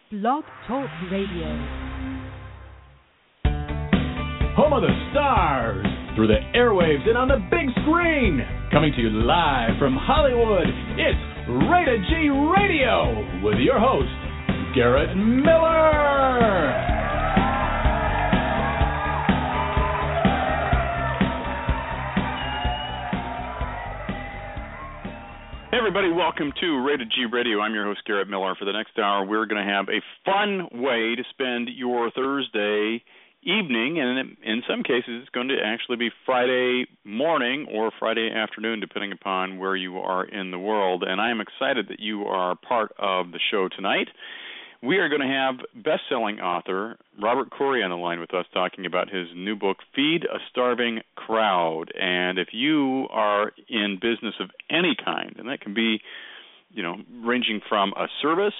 Blog Talk Radio. Home of the stars, through the airwaves and on the big screen. Coming to you live from Hollywood, it's Rated G Radio with your host, Garrett Miller. Hey everybody, welcome to Rated G Radio. I'm your host, Garrett Miller. For the next hour, we're going to have a fun way to spend your Thursday evening, and in some cases, it's going to actually be Friday morning or Friday afternoon, depending upon where you are in the world. And I am excited that you are part of the show tonight. We are going to have best-selling author Robert Corey on the line with us talking about his new book, Feed a Starving Crowd. And if you are in business of any kind, and that can be, ranging from a service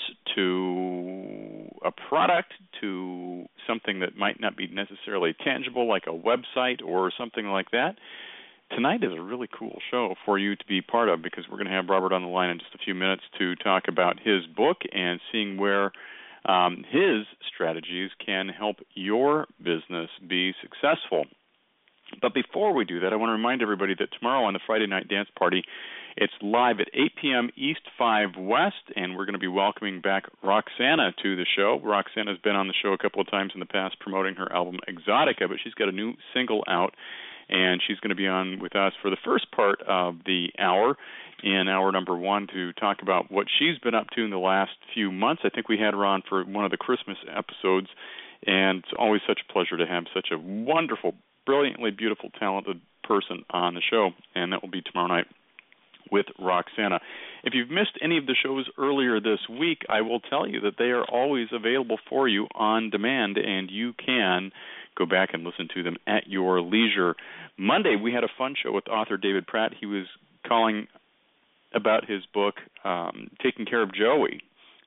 to a product to something that might not be necessarily tangible, like a website or something like that, tonight is a really cool show for you to be part of, because we're going to have Robert on the line in just a few minutes to talk about his book and seeing where his strategies can help your business be successful. But before we do that, I want to remind everybody that tomorrow on the Friday Night Dance Party, it's live at 8 p.m. East 5 West, and we're going to be welcoming back Roxana to the show. Roxana's been on the show a couple of times in the past promoting her album Exotica, but she's got a new single out, and she's going to be on with us for the first part of the hour, in hour number one, to talk about what she's been up to in the last few months. I think we had her on for one of the Christmas episodes, and it's always such a pleasure to have such a wonderful, brilliantly beautiful, talented person on the show, and that will be tomorrow night with Roxana. If you've missed any of the shows earlier this week, I will tell you that they are always available for you on demand, and you can go back and listen to them at your leisure. Monday, we had a fun show with author David Pratt. He was calling about his book, Taking Care of Joey.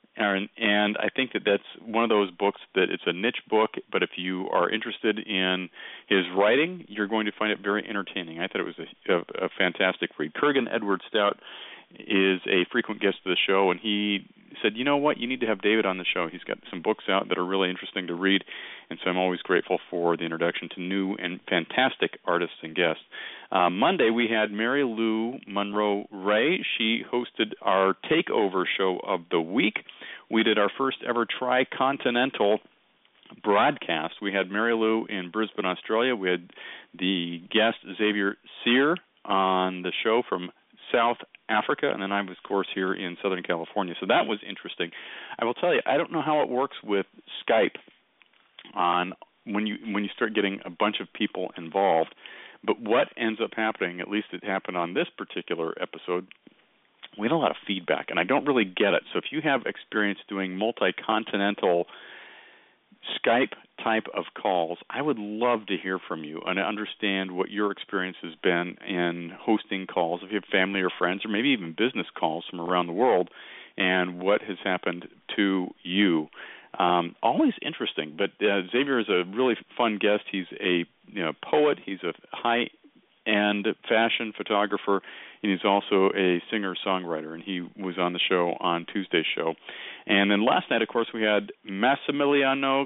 And I think that that's one of those books that it's a niche book, but if you are interested in his writing, you're going to find it very entertaining. I thought it was a fantastic read. Kurgan Edward Stout is a frequent guest of the show, and he said, you know what, you need to have David on the show. He's got some books out that are really interesting to read, and so I'm always grateful for the introduction to new and fantastic artists and guests. Monday, we had Mary Lou Monroe Ray. She hosted our takeover show of the week. We did our first ever tri-continental broadcast. We had Mary Lou in Brisbane, Australia. We had the guest Xavier Sear on the show from South Africa, and then I was, of course, here in Southern California. So that was interesting. I will tell you, I don't know how it works with Skype on when you start getting a bunch of people involved, but what ends up happening, at least it happened on this particular episode, we had a lot of feedback, and I don't really get it. So if you have experience doing multi-continental Skype type of calls, I would love to hear from you and understand what your experience has been in hosting calls, if you have family or friends, or maybe even business calls from around the world, and what has happened to you. Always interesting, but Xavier is a really fun guest. He's a poet. He's a high-end fashion photographer, and he's also a singer-songwriter, and he was on the show on Tuesday's show. And then last night, of course, we had Massimiliano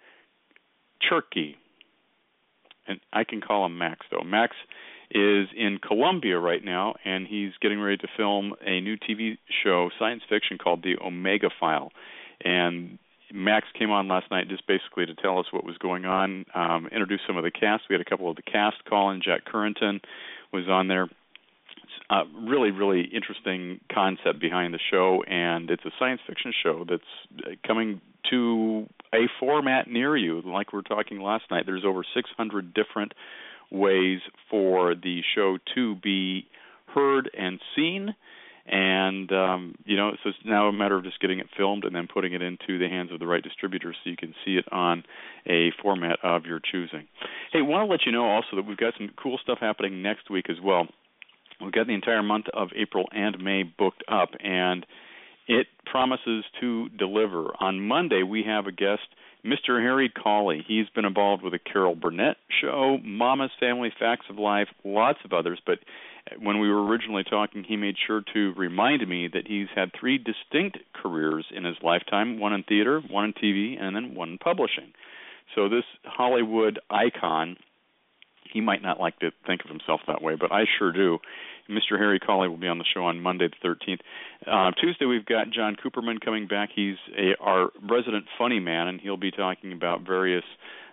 Cherky, and I can call him Max, though. Max is in Colombia right now, and he's getting ready to film a new TV show, science fiction, called The Omega File. And Max came on last night just basically to tell us what was going on, introduce some of the cast. We had a couple of the cast call in. Jack Currington was on there. It's a really, really interesting concept behind the show, and it's a science fiction show that's coming to a format near you. Like we were talking last night, there's over 600 different ways for the show to be heard and seen. And, so it's now a matter of just getting it filmed and then putting it into the hands of the right distributors so you can see it on a format of your choosing. Hey, I want to let you know also that we've got some cool stuff happening next week as well. We've got the entire month of April and May booked up, and it promises to deliver. On Monday, we have a guest, Mr. Harry Cawley. He's been involved with the Carol Burnett Show, Mama's Family, Facts of Life, lots of others, but When we were originally talking, he made sure to remind me that he's had 3 distinct careers in his lifetime, one in theater, one in TV, and then one in publishing. So this Hollywood icon, he might not like to think of himself that way, but I sure do. Mr. Harry Cauley will be on the show on Monday the 13th. Tuesday, we've got John Cooperman coming back. He's our resident funny man, and he'll be talking about various,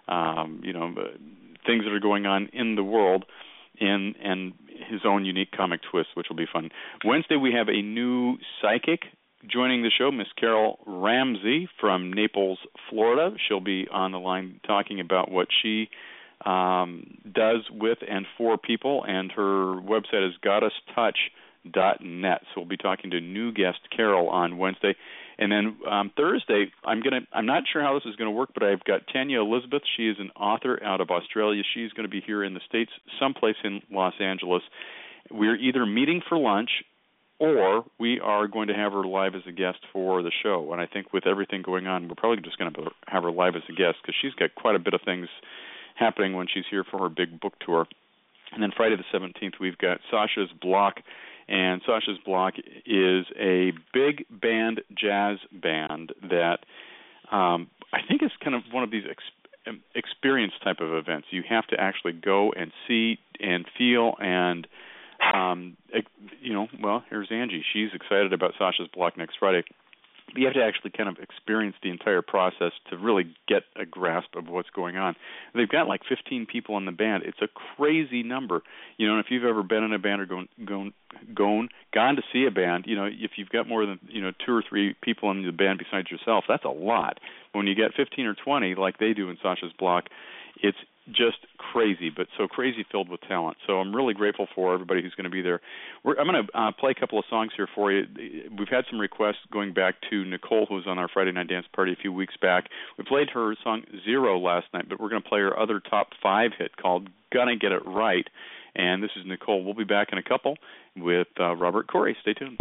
things that are going on in the world and his own unique comic twist, which will be fun. Wednesday, we have a new psychic joining the show, Miss Carol Ramsey from Naples, Florida. She'll be on the line talking about what she does with and for people, and her website is goddesstouch.net. So we'll be talking to new guest Carol on Wednesday. And then Thursday, I'm not sure how this is going to work, but I've got Tanya Elizabeth. She is an author out of Australia. She's going to be here in the States, someplace in Los Angeles. We're either meeting for lunch or we are going to have her live as a guest for the show. And I think with everything going on, we're probably just going to have her live as a guest because she's got quite a bit of things happening when she's here for her big book tour. And then Friday the 17th, we've got Sasha's Block. And Sasha's Block is a big band jazz band that I think is kind of one of these experience type of events. You have to actually go and see and feel and, here's Angie. She's excited about Sasha's Block next Friday. But you have to actually kind of experience the entire process to really get a grasp of what's going on. They've got like 15 people in the band. It's a crazy number. And if you've ever been in a band or gone to see a band, if you've got more than 2 or 3 people in the band besides yourself, that's a lot. When you get 15 or 20 like they do in Sasha's Block, it's just crazy, but so crazy filled with talent. So I'm really grateful for everybody who's going to be there. I'm going to play a couple of songs here for you. We've had some requests going back to Nicole, who was on our Friday Night Dance Party a few weeks back. We played her song Zero last night, but we're going to play her other top 5 hit called Gonna Get It Right. And this is Nicole. We'll be back in a couple with Robert Corey. Stay tuned.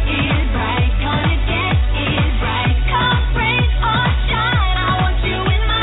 In my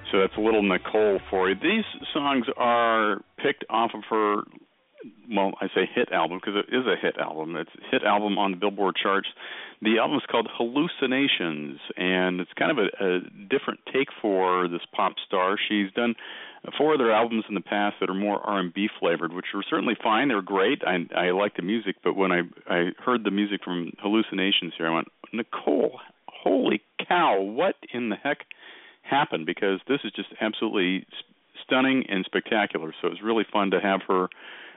So that's a little Nicole for you. These songs are picked off of her, well, I say hit album because it is a hit album. It's a hit album on the Billboard charts. The album is called Hallucinations, and it's kind of a different take for this pop star. She's done 4 other albums in the past that are more R&B flavored, which are certainly fine. They're great. I like the music, but when I heard the music from Hallucinations here, I went, Nicole, holy cow, what in the heck happened? Because this is just absolutely stunning and spectacular. So it was really fun to have her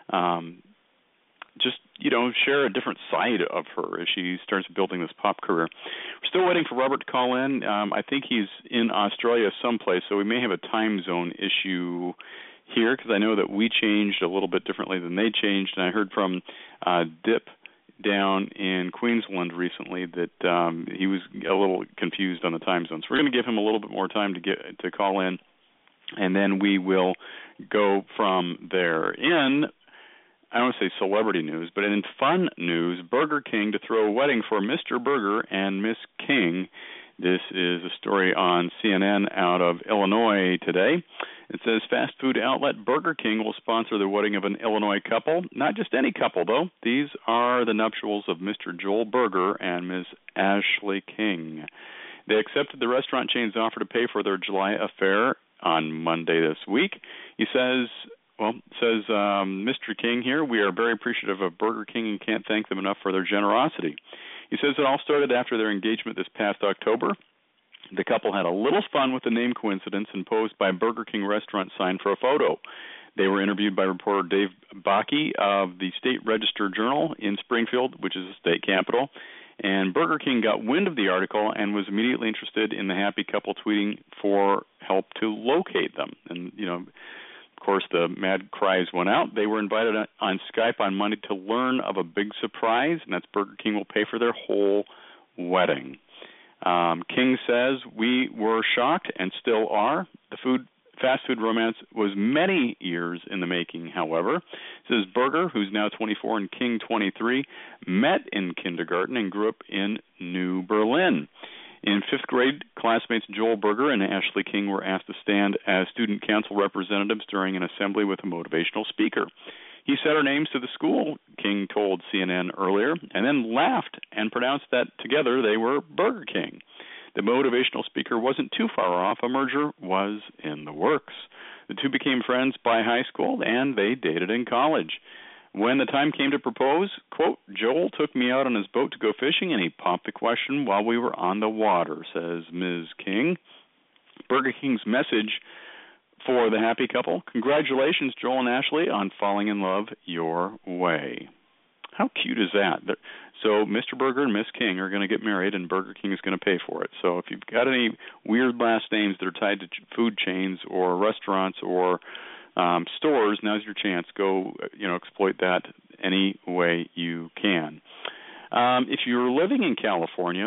just, share a different side of her as she starts building this pop career. We're still waiting for Robert to call in. I think he's in Australia someplace, so we may have a time zone issue here because I know that we changed a little bit differently than they changed, and I heard from Dip down in Queensland recently that he was a little confused on the time zones. We're going to give him a little bit more time to call in, and then we will go from there. In, I don't want to say celebrity news, but in fun news, Burger King to throw a wedding for Mr. Burger and Miss King. This is a story on CNN out of Illinois today. It says fast food outlet Burger King will sponsor the wedding of an Illinois couple. Not just any couple, though. These are the nuptials of Mr. Joel Burger and Ms. Ashley King. They accepted the restaurant chain's offer to pay for their July affair on Monday this week. He says, Mr. King here, we are very appreciative of Burger King and can't thank them enough for their generosity. He says it all started after their engagement this past October. The couple had a little fun with the name coincidence and posed by a Burger King restaurant sign for a photo. They were interviewed by reporter Dave Bakke of the State Register Journal in Springfield, which is the state capital. And Burger King got wind of the article and was immediately interested in the happy couple, tweeting for help to locate them. And, of course, the mad cries went out. They were invited on Skype on Monday to learn of a big surprise, and that's Burger King will pay for their whole wedding. King says, we were shocked and still are. The fast food romance was many years in the making, however. Says Burger, who's now 24 and King 23, met in kindergarten and grew up in New Berlin. In 5th grade, classmates Joel Burger and Ashley King were asked to stand as student council representatives during an assembly with a motivational speaker. He said our names to the school, King told CNN earlier, and then laughed and pronounced that together they were Burger King. The motivational speaker wasn't too far off. A merger was in the works. The two became friends by high school, and they dated in college. When the time came to propose, quote, Joel took me out on his boat to go fishing, and he popped the question while we were on the water, says Ms. King. Burger King's message for the happy couple, congratulations, Joel and Ashley, on falling in love your way. How cute is that? So Mr. Burger and Miss King are going to get married, and Burger King is going to pay for it. So if you've got any weird last names that are tied to food chains or restaurants or stores, now's your chance. Go, exploit that any way you can. If you're living in California,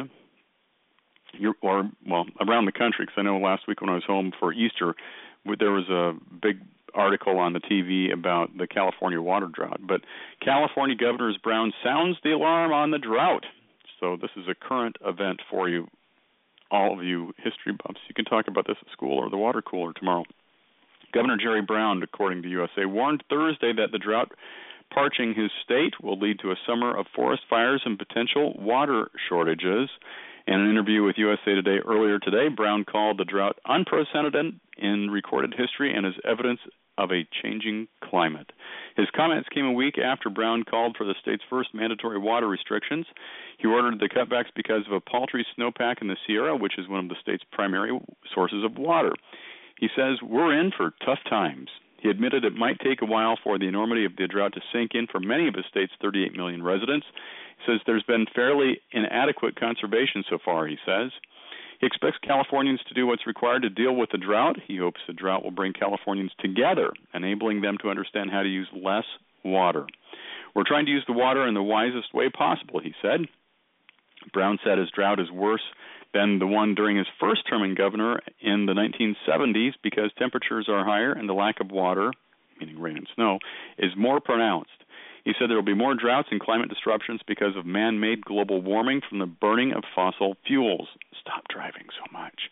around the country, because I know last week when I was home for Easter, there was a big article on the TV about the California water drought. But California Governor Brown sounds the alarm on the drought. So this is a current event for you, all of you history buffs. You can talk about this at school or the water cooler tomorrow. Governor Jerry Brown, according to USA, warned Thursday that the drought parching his state will lead to a summer of forest fires and potential water shortages. In an interview with USA Today earlier today, Brown called the drought unprecedented in recorded history and as evidence of a changing climate. His comments came a week after Brown called for the state's first mandatory water restrictions. He ordered the cutbacks because of a paltry snowpack in the Sierra, which is one of the state's primary sources of water. He says, we're in for tough times. He admitted it might take a while for the enormity of the drought to sink in for many of his state's 38 million residents. He says there's been fairly inadequate conservation so far, he says. He expects Californians to do what's required to deal with the drought. He hopes the drought will bring Californians together, enabling them to understand how to use less water. We're trying to use the water in the wisest way possible, he said. Brown said his drought is worse than the one during his first term in governor in the 1970s because temperatures are higher and the lack of water, meaning rain and snow, is more pronounced. He said there will be more droughts and climate disruptions because of man-made global warming from the burning of fossil fuels. Stop driving so much.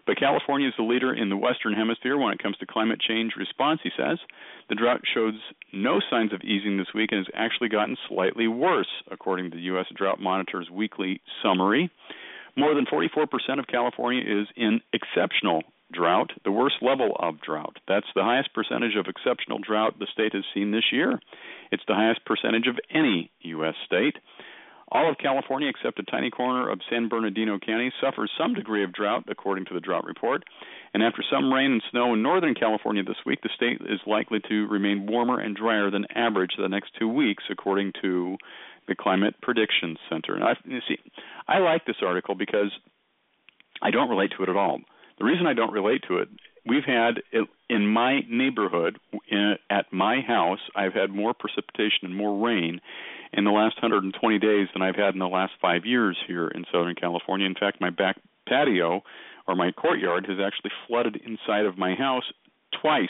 But California is the leader in the Western Hemisphere when it comes to climate change response, he says. The drought shows no signs of easing this week and has actually gotten slightly worse, according to the U.S. Drought Monitor's weekly summary. More than 44% of California is in exceptional drought, the worst level of drought. That's the highest percentage of exceptional drought the state has seen this year. It's the highest percentage of any U.S. state. All of California, except a tiny corner of San Bernardino County, suffers some degree of drought, according to the drought report. And after some rain and snow in Northern California this week, the state is likely to remain warmer and drier than average the next 2 weeks, according to the Climate Prediction Center. And I like this article because I don't relate to it at all. The reason I don't relate to it, we've had, in my neighborhood, at my house, I've had more precipitation and more rain in the last 120 days than I've had in the last 5 years here in Southern California. In fact, my back patio, or my courtyard, has actually flooded inside of my house twice.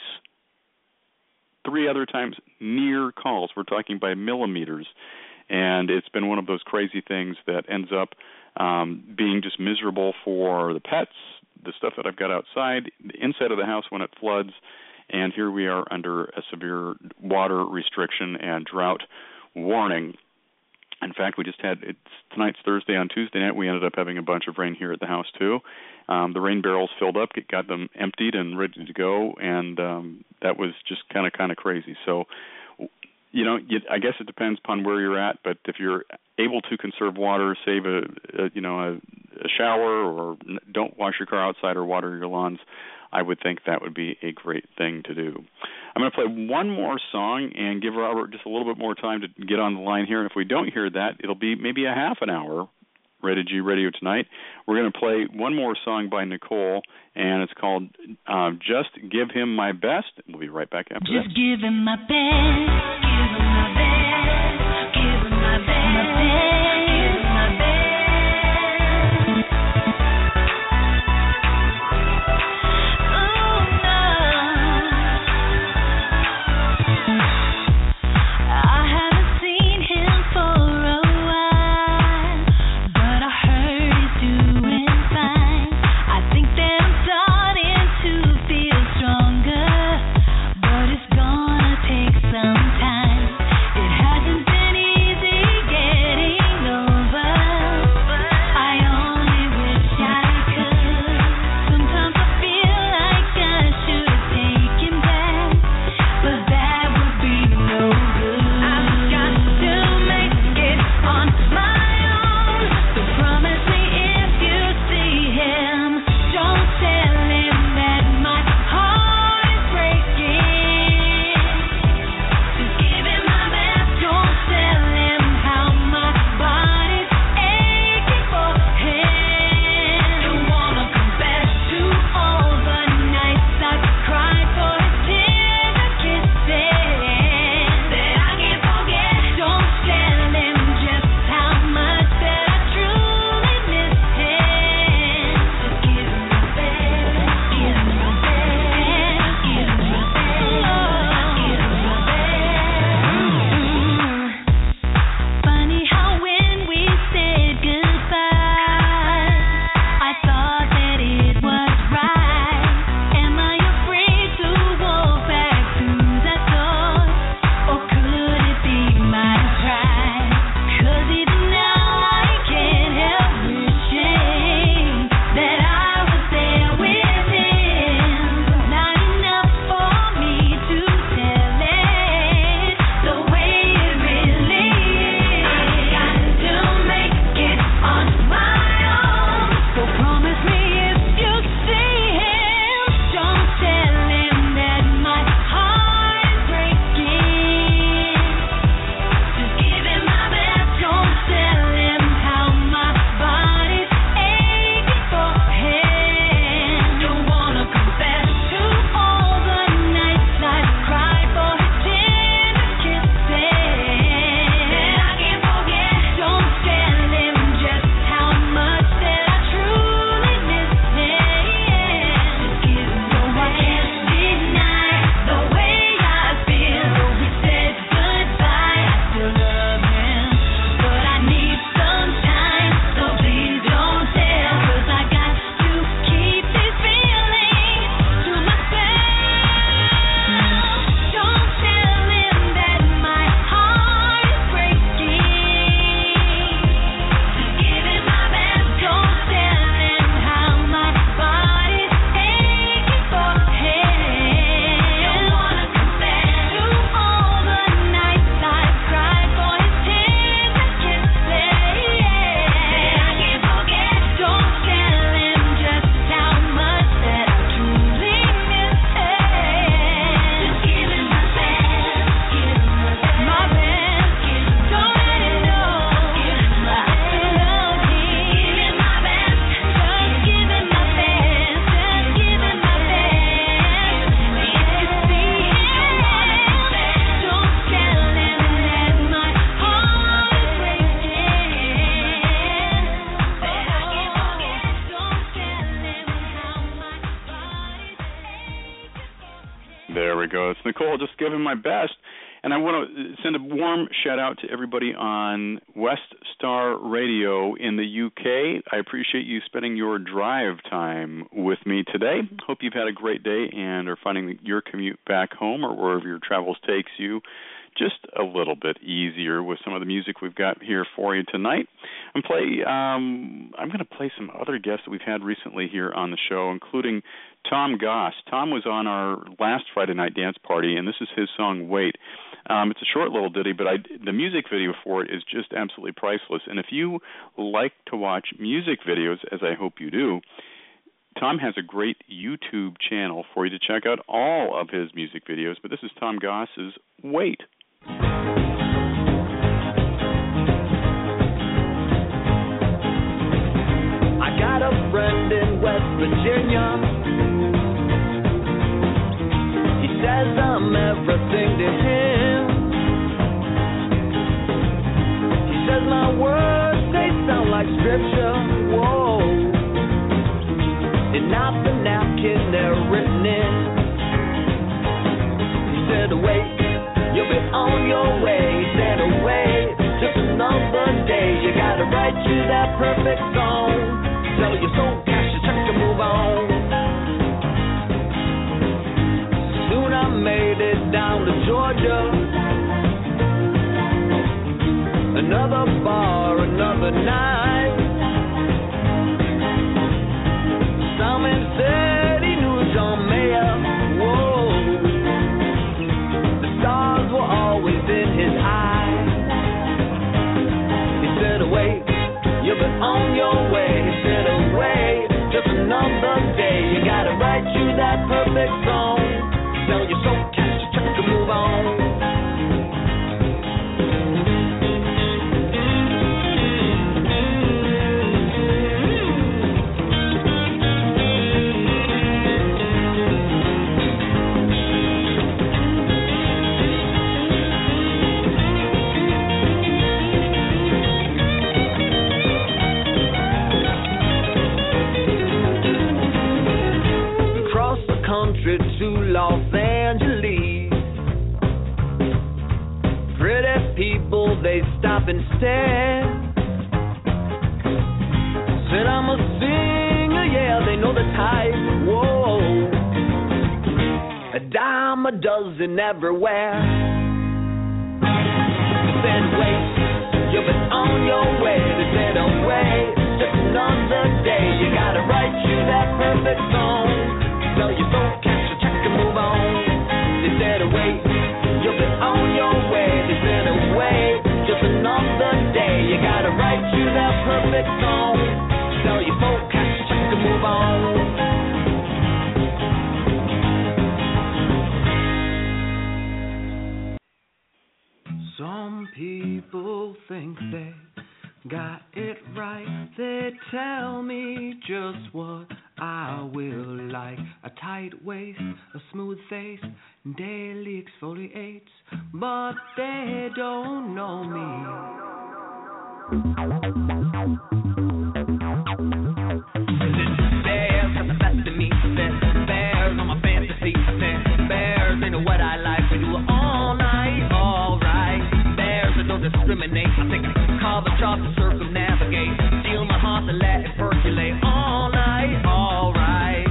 3 other times near calls. We're talking by millimeters. And it's been one of those crazy things that ends up being just miserable for the pets, the stuff that I've got outside, the inside of the house when it floods, and here we are under a severe water restriction and drought warning. In fact, we just had, tonight's Thursday, on Tuesday night, we ended up having a bunch of rain here at the house, too. The rain barrels filled up, got them emptied and ready to go, and that was just kind of crazy. So, you know, I guess it depends upon where you're at, but if you're able to conserve water, save a shower, or don't wash your car outside or water your lawns, I would think that would be a great thing to do. I'm going to play one more song and give Robert just a little bit more time to get on the line here. And if we don't hear that, it'll be maybe a half an hour, Rated G Radio Tonight. We're going to play one more song by Nicole, and it's called Just Give Him My Best. We'll be right back after Just this. give him my best, give him my best, give him my best, my best, give him my best. Sometimes we go. It's Nicole, just giving my best. And I want to send a warm shout-out to everybody on West Star Radio in the UK. I appreciate you spending your drive time with me today. Hope you've had a great day and are finding your commute back home or wherever your travels takes you just a little bit easier with some of the music we've got here for you tonight. I'm going to play some other guests that we've had recently here on the show, including Tom Goss. Tom was on our last Friday night dance party, and this is his song, Wait. It's a short little ditty, but the music video for it is just absolutely priceless. And if you like to watch music videos, as I hope you do, Tom has a great YouTube channel for you to check out all of his music videos. But this is Tom Goss's Wait. I got a friend in West Virginia. He says I'm everything to him. He says my words, they sound like scripture. Whoa. And not the napkin they're written in. He said, wait, you'll be on your way. He said, wait, just another day. You gotta write you that perfect song. Sell your soul, cash your check to move on. Soon I made it down to Georgia. Another bar, another night. Someone said he knew John Mayer. Whoa. The stars were always in his eyes. He said, wait, you've been on your way. He said, wait, just another day. You gotta write you that perfect song. Sell your soul, cash your check to move on. To Los Angeles, pretty people, they stop and stare. Said I'm a singer, yeah, they know the type. Whoa, a dime a dozen everywhere. They said, wait, you've been on your way. They said, oh, wait, just another day. You gotta write you that perfect song. Sell your soul, cash your check and move on. They said, wait, you've been on your way. They said, wait, just another day. You gotta write you that perfect song. Sell your soul, cash your check and move on. Some people think they got it right. They tell me just what I will like. A tight waist, a smooth face, daily exfoliates, but they don't know me. Bears got the best of me. Bears on my fantasy. Bears ain't what I like. We do it all night, alright. Bears that don't discriminate. I think I call the chart to circumnavigate. Steal my heart and let it percolate all night, alright.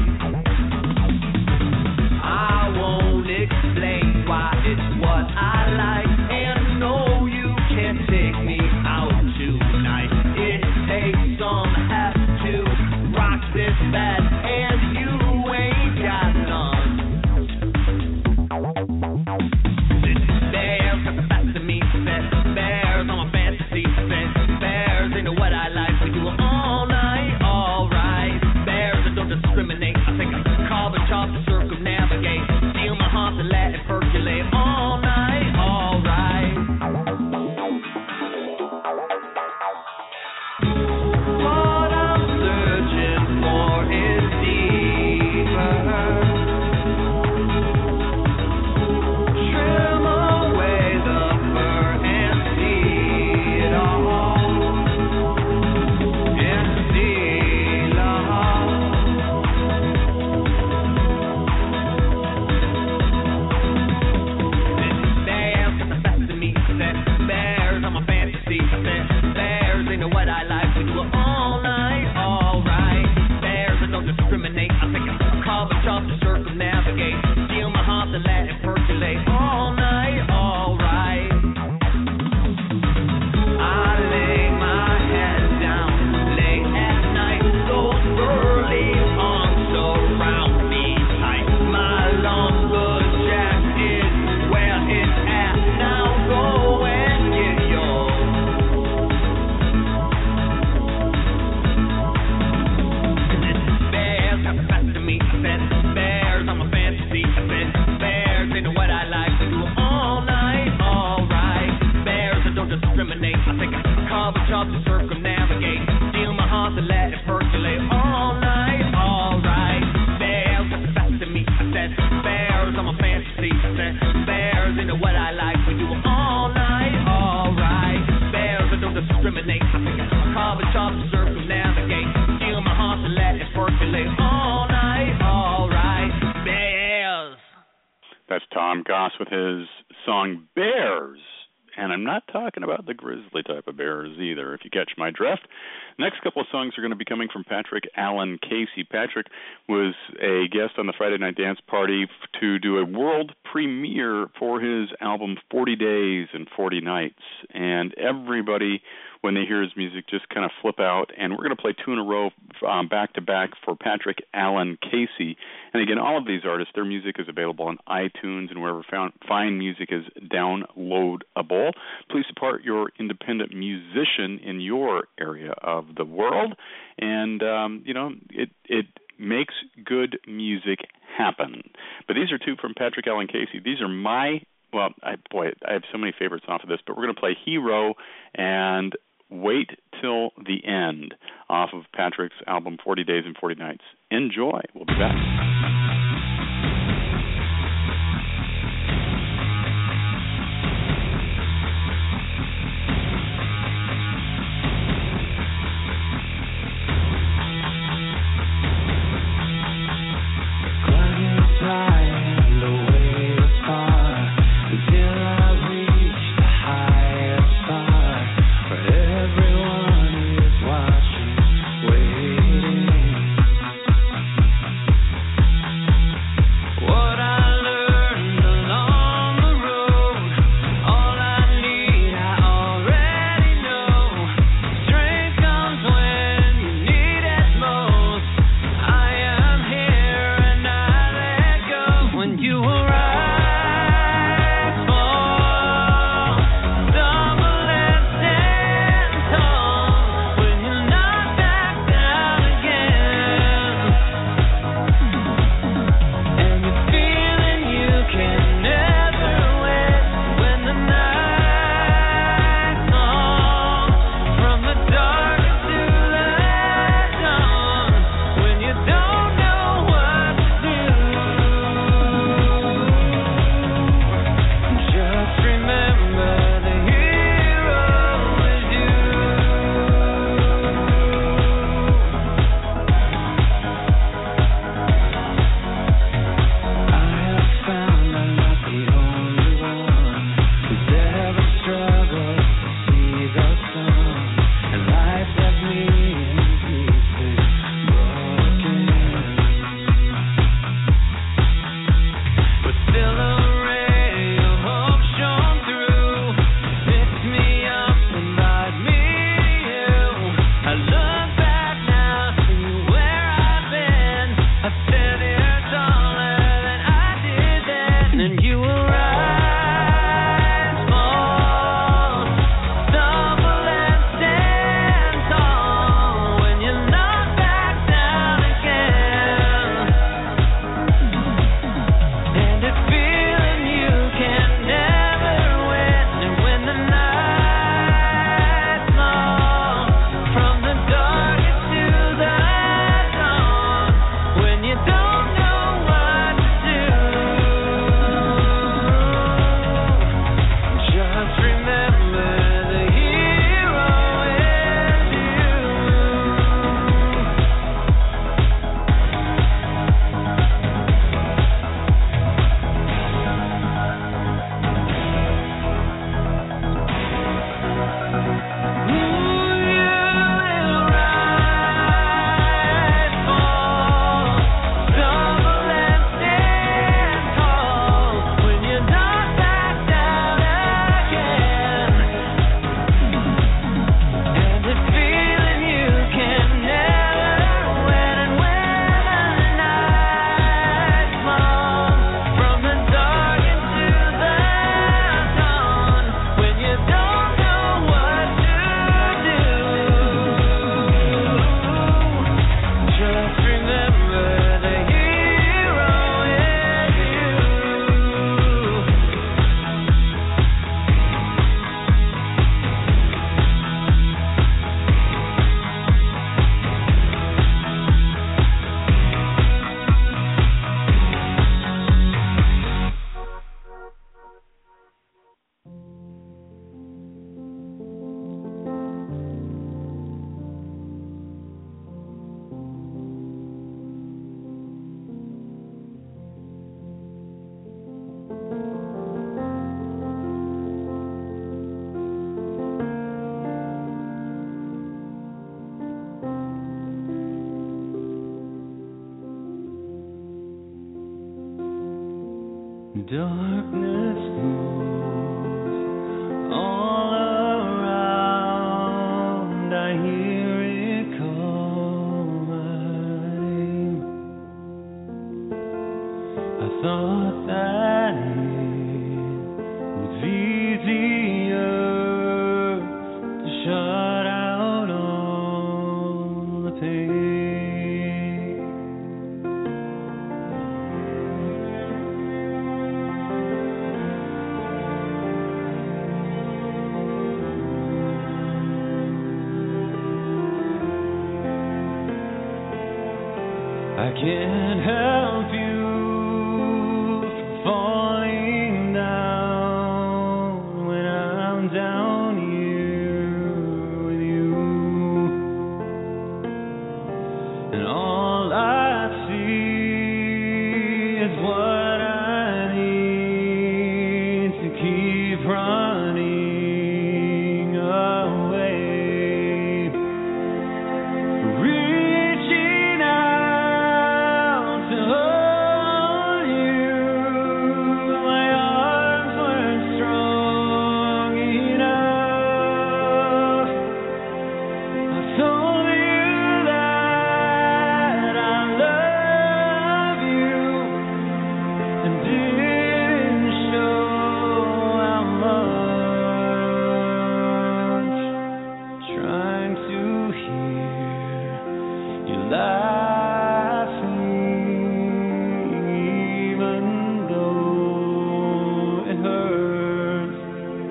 I won't explain why it's what I like, and I know you can't take me out tonight. It takes some have to rock this bad, and you ain't got none. Bears got the best of me. Bears on my fantasy. Bears ain't what I like. We do it all night, alright. Bears that don't discriminate. I think I call the chart to circumnavigate. Steal my heart and let it percolate all night, alright. What I'm searching for is deeper. Trim away the fur and see it all. And see love. into what I like. We do it all night, alright. Bears that don't discriminate. I think it's a carbon chop to circumnavigate. Feel my heart and let it percolate all night, alright. Bears. That's Tom Goss with his song Bears. And I'm not talking about the grizzly type of bears either, if you catch my drift. Next couple of songs are going to be coming from Patrick Allen Casey. Patrick was a guest on the Friday Night Dance Party to do a world premiere for his album 40 Days and 40 Nights. And everybody, when they hear his music, just kind of flip out. And we're going to play two in a row back-to-back for Patrick Allen Casey. And again, all of these artists, their music is available on iTunes and wherever fine music is downloadable. Please support your independent musician in your area of the world. And, it makes good music happen. But these are two from Patrick Allen Casey. These are I have so many favorites off of this, but we're going to play Hero and Wait Till the End off of Patrick's album 40 Days and 40 Nights. Enjoy. We'll be back. Everyone is watching, waiting. darkness moves all around. I hear it call my name. I thought that it was easier to shut out all the pain. I can't help you from falling down when I'm down here with you, and all I see is what I need to keep running away. Reaching out to hold you, my arms weren't strong enough. I told you that I love you and didn't show how much. Trying to hear you laughing, even though it hurts.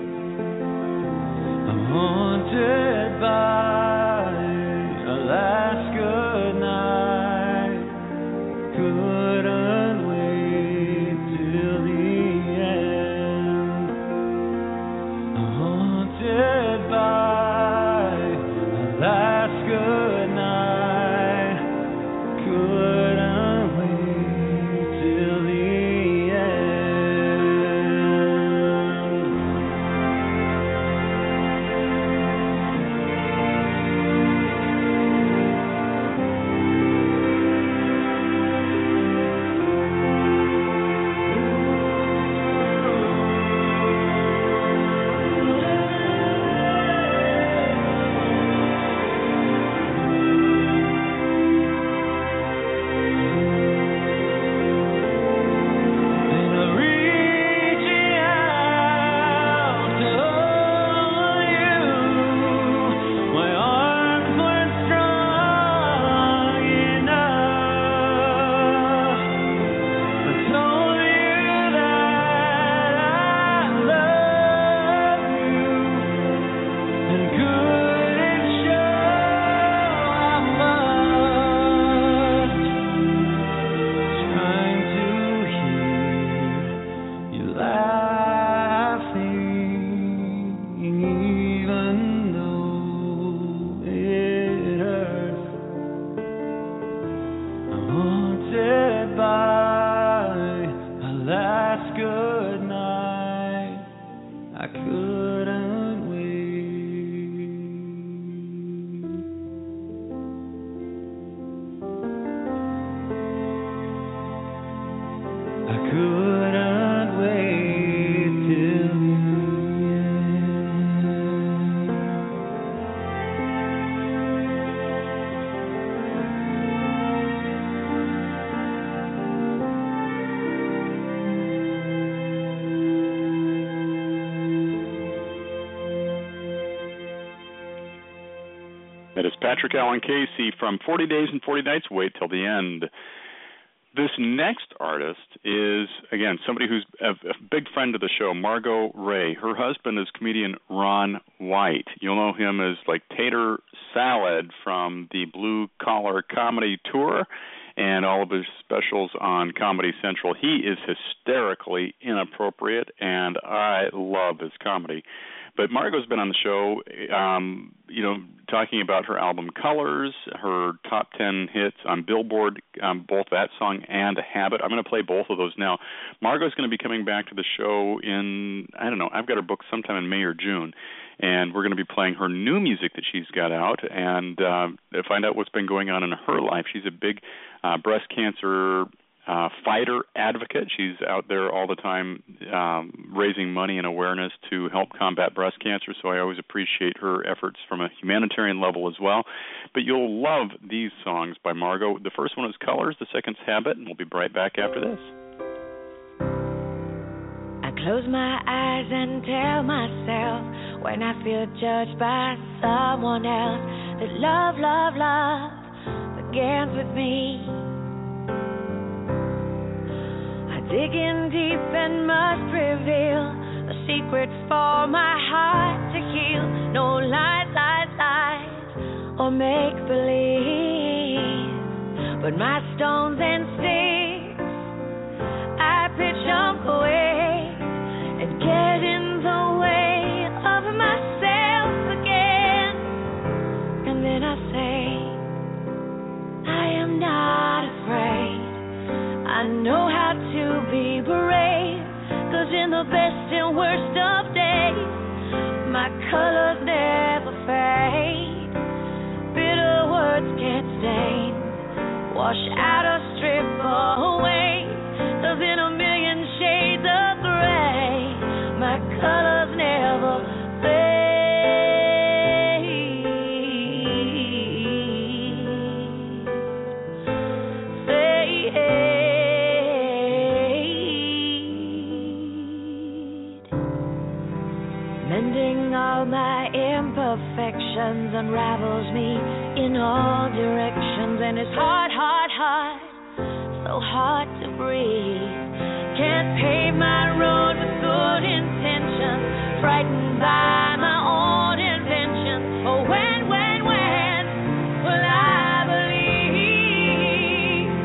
I'm haunted by our last good night. Couldn't wait till the end. I'm haunted by our last good night. Couldn't wait till the end. And I'm reaching out to hold you. My arms weren't strong enough. I told you that I love you and couldn't show how much. Trying to hear you laughing, even though it hurts. I'm haunted by our last good night. I couldn't wait. I couldn't wait till the That is Patrick Allen Casey from 40 Days and 40 Nights, Wait Till the End. This next artist is, again, somebody who's a big friend of the show, Margot Ray. Her husband is comedian Ron White. You'll know him as like Tater Salad from the Blue Collar Comedy Tour and all of his specials on Comedy Central. He is hysterically inappropriate, and I love his comedy. But Margot's been on the show, talking about her album Colors, her top 10 hits on Billboard, both that song and Habit. I'm going to play both of those now. Margot's going to be coming back to the show in, I don't know, I've got her booked sometime in May or June. And we're going to be playing her new music that she's got out and find out what's been going on in her life. She's a big breast cancer fighter advocate. She's out there all the time raising money and awareness to help combat breast cancer, so I always appreciate her efforts from a humanitarian level as well. But you'll love these songs by Margo. The first one is Colors, the second's Habit, and we'll be right back after this. I close my eyes and tell myself when I feel judged by someone else that love, love, love begins with me. I dig in deep and must reveal a secret for my heart to heal. No lies, lies, lies, or make believe, but my stones and sticks I pitch away and get in the way of myself again. And then I say, I am not afraid. I know how to be brave, 'cause in the best and worst of days, my colors never fade. Bitter words can't stain, wash out or strip away, 'cause in a million shades of gray, my colors never fade. Mending all my imperfections unravels me in all directions, and it's hard, hard, hard, so hard to breathe. Can't pave my road with good intentions, frightened by my own inventions. Oh, when will I believe?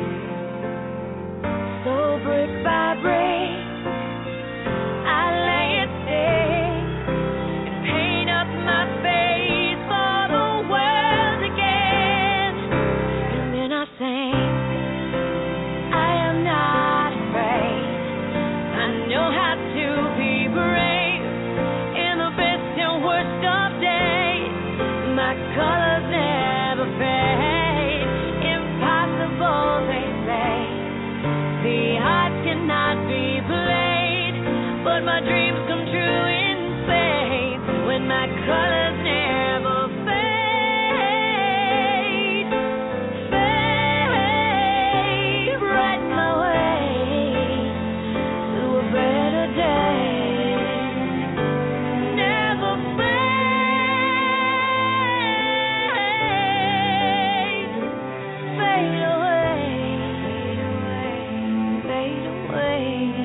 So brick by brick, I lay it thick and paint up my face for the world again. And then I sing, I am not afraid. I know how to be brave in the best and worst of days. My colors never fade. Impossible, they say. The odds cannot be played, but my dreams come true in faith when my colors never fade. Fade, bright my way to a better day. Never fade, fade away, fade away.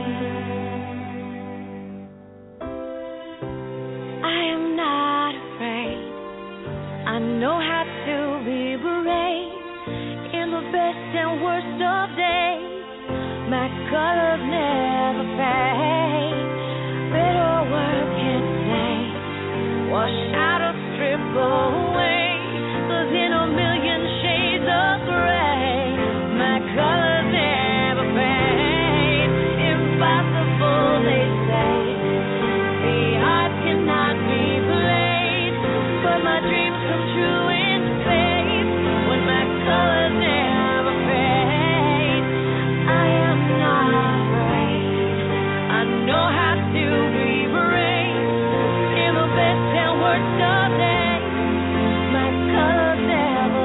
I am not afraid. I know how to be brave in the best and worst of days. My colors never fade. Bitter words can't stain, wash out or strip away, 'cause in a million shades of gray, my colors never fade. Impossible, they say. The odds cannot be played, but my dreams come true in faith when my colors never fade. I am not afraid. I know how to be brave in the best and worst of days. My colors never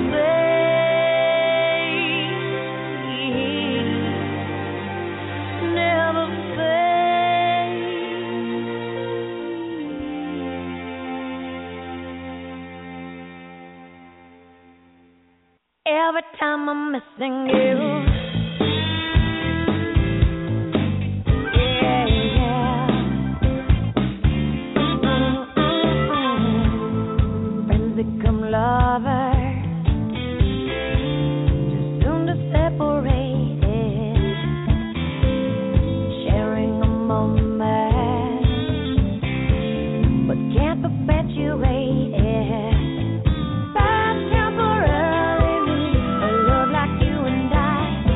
fade, never fade. Every time I'm missing you, yeah, yeah. Friends become lovers, too soon to separate it. Sharing a moment, but can't perpetuate it. But temporarily, a love like you and I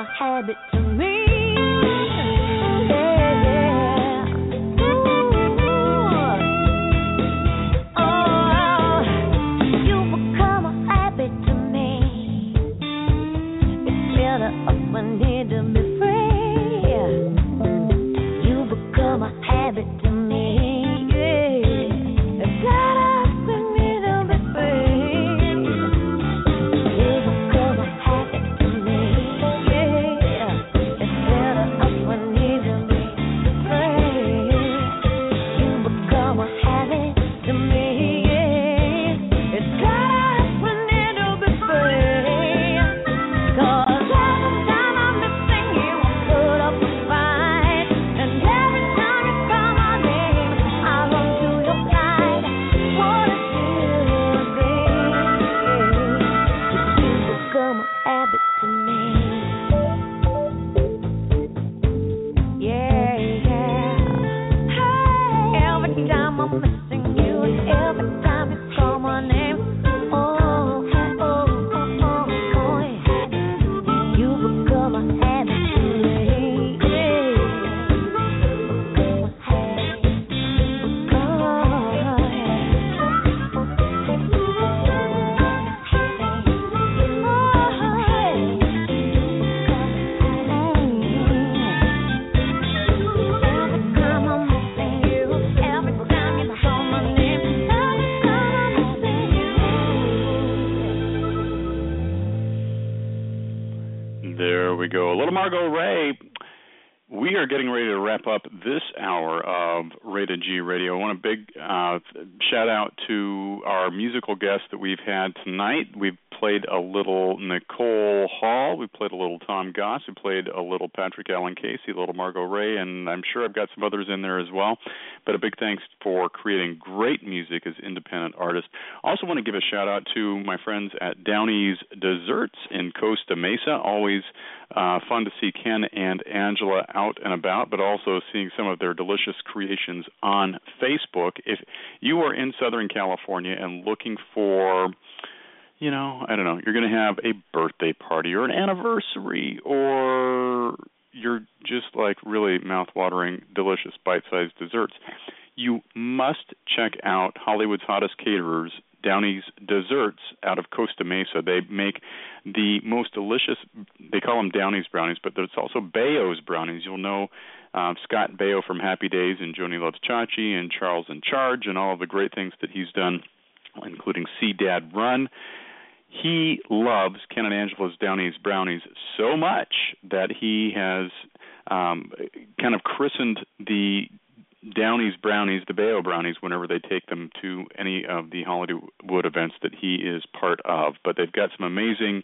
a habit to me. Margot Ray. We are getting ready to wrap up this hour of Rated G Radio. I want a big shout out to our musical guests that we've had tonight. We've played a little Nicole Hall. We played a little Tom Goss. We played a little Patrick Allen Casey, a little Margot Ray, and I'm sure I've got some others in there as well. But a big thanks for creating great music as independent artists. Also want to give a shout out to my friends at Downey's Desserts in Costa Mesa. Always fun to see Ken and Angela out and about, but also seeing some of their delicious creations on Facebook. If you are in Southern California and looking for, you know, I don't know, you're going to have a birthday party or an anniversary, or you're just like really mouth-watering, delicious, bite-sized desserts, you must check out Hollywood's Hottest Caterers, Downey's Desserts, out of Costa Mesa. They make the most delicious, they call them Downey's brownies, but there's also Bayo's brownies. You'll know Scott Baio from Happy Days and Joni Loves Chachi and Charles in Charge and all of the great things that he's done, including See Dad Run. He loves Ken and Angela's Downey's brownies so much that he has kind of christened the Downey's brownies, the Baio brownies, whenever they take them to any of the Hollywood events that he is part of. But they've got some amazing,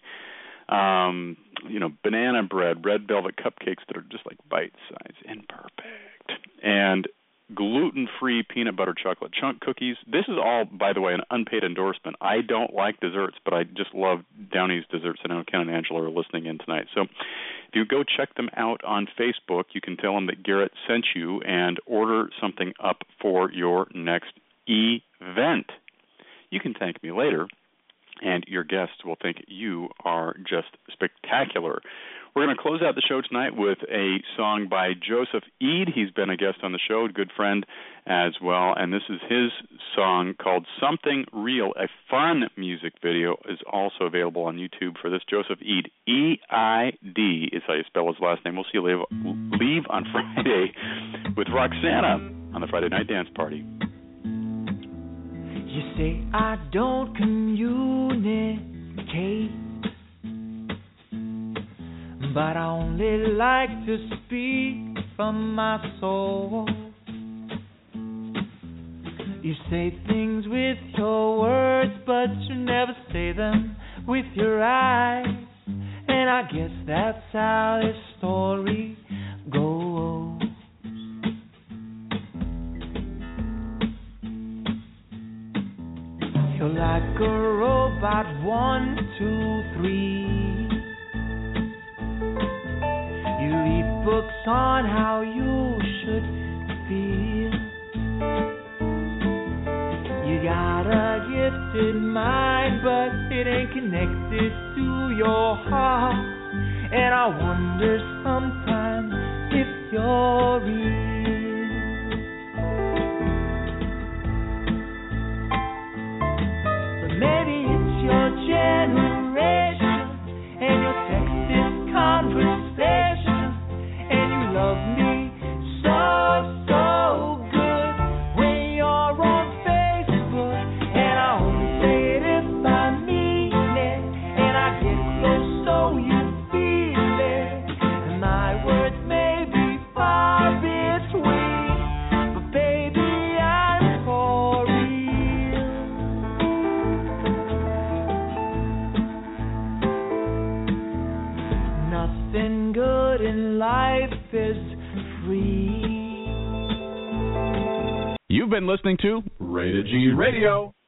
banana bread, red velvet cupcakes that are just like bite-sized and perfect, and gluten-free peanut butter chocolate chunk cookies. This is all, by the way, an unpaid endorsement. I don't like desserts, but I just love Downey's Desserts. I know Ken and Angela are listening in tonight. So if you go check them out on Facebook, you can tell them that Garrett sent you and order something up for your next event. You can thank me later, and your guests will think you are just spectacular. We're going to close out the show tonight with a song by Joseph Eid. He's been a guest on the show, a good friend as well, and this is his song called Something Real. A fun music video is also available on YouTube for this. Joseph Eid, E-I-D is how you spell his last name. We'll see you leave on Friday with Roxana on the Friday Night Dance Party. You say I don't communicate, but I only like to speak from my soul. You say things with your words, but you never say them with your eyes. And I guess that's how this story goes. You're like a robot, 1, 2, 3. You read books on how you should feel. You got a gifted mind, but it ain't connected to your heart. And I wonder sometimes if you're real. But maybe it's your generation and your Texas conversation, and you love me so good when you're on Facebook. And I only say it if I mean it, and I get close so you feel it. And my words may be far between, but baby, I'm for real. Nothing good in life is free. You've been listening to Rated G Radio.